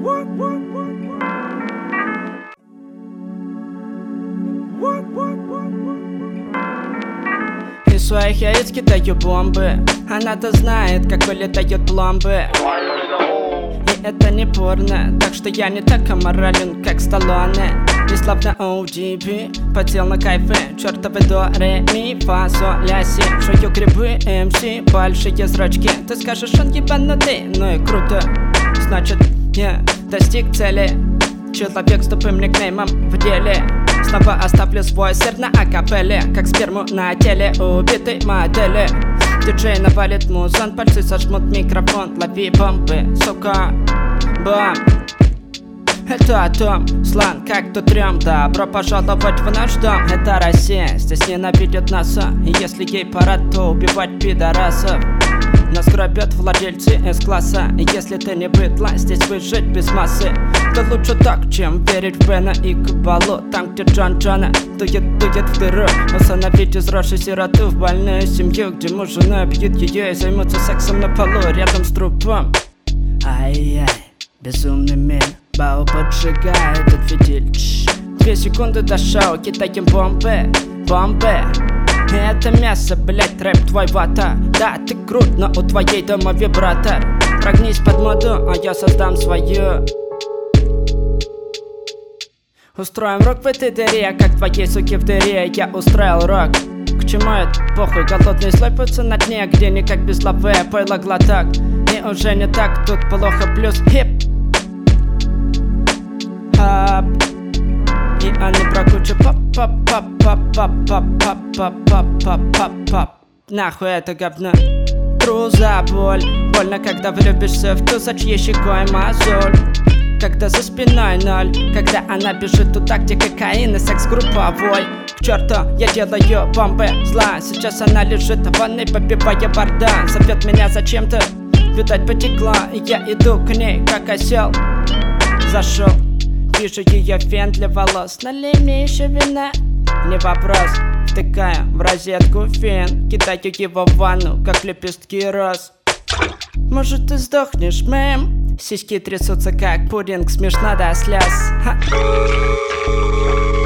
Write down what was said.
Из своих яиц кидаю бомбы. Она-то знает, как вылетают пломбы. И это не порно, так что я не так аморален, как Сталлоне. Не слаб на ODB, потел на кайфе. Чёртовы до, ре, ми, фа, соль, ля, си. Жую грибы, МС, большие зрачки. Ты скажешь, он ебанутый, ну и круто. Значит, я достиг цели. Человек с тупым никнеймом в деле. Снова оставлю свой сыр на акапелле, как сперму на теле убитой модели. Диджей навалит музон, пальцы сожмут микрофон. Лови бомбы, сука, бам. Это о том, слан, как тут трём. Добро пожаловать в наш дом. Это Россия, здесь ненавидят нас. И если ей пора, то убивать пидорасов. Нас грабят владельцы С-класса. И если ты не быдло, здесь выжить без массы. Да лучше так, чем верить в Бена и Кабалу. Там, где Джон-Джона дует в дыру. Усыновить из Роши сироту в больную семью, где муж жена бьют ее и займутся сексом на полу рядом с трупом. Ай-яй, безумный мир, Бау поджигает этот фитиль. 2 секунды до шоу, кидаем бомбы, бомбы. Это мясо, блять, рэп твой вата. Да, ты крут, но у твоей дома вибратор. Прогнись под моду, а я создам свою. Устроим рок в этой дыре, как твоей суки в дыре. Я устроил рок. К чему это? Похуй, голодный слопается на дне, где никак без лавы, пойло глоток. И уже не так, тут плохо плюс хип. Ап. И они прокручу пап-пап-пап-пап-пап-пап-пап-пап-пап. Нахуй это говно. Тру за боль. Больно, когда влюбишься в ту, за чьей щекой мозоль. Когда за спиной ноль. Когда она бежит туда, где кокаин и секс групповой. К черту, я делаю бомбы зла. Сейчас она лежит в ванной, попивая бардан. Зовет меня зачем-то, видать потекла. И я иду к ней, как осел. Зашел. Вижу ее фен для волос. Налей мне еще вина. Не вопрос. Втыкаю в розетку фен. Кидаю его в ванну, как лепестки роз. Может, ты сдохнешь, мэм? Сиськи трясутся, как пудинг. Смешно до слез. Ха.